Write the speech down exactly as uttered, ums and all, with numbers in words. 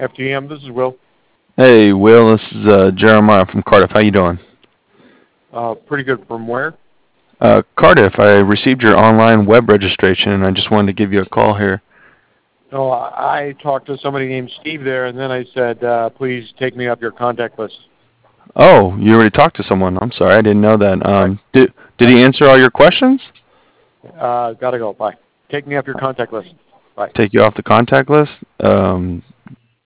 F T M, this is Will. Hey, Will, this is uh, Jeremiah from Cardiff. How you doing? Uh, pretty good from where? Uh, Cardiff, I received your online web registration, and I just wanted to give you a call here. Oh, I I talked to somebody named Steve there, and then I said, uh, please take me up your contact list. Oh, you already talked to someone. I'm sorry, I didn't know that. Right. Um, did did Yep. he answer all your questions? Uh, gotta go. Bye. Take me up your contact list. Bye. Take you off the contact list? Um,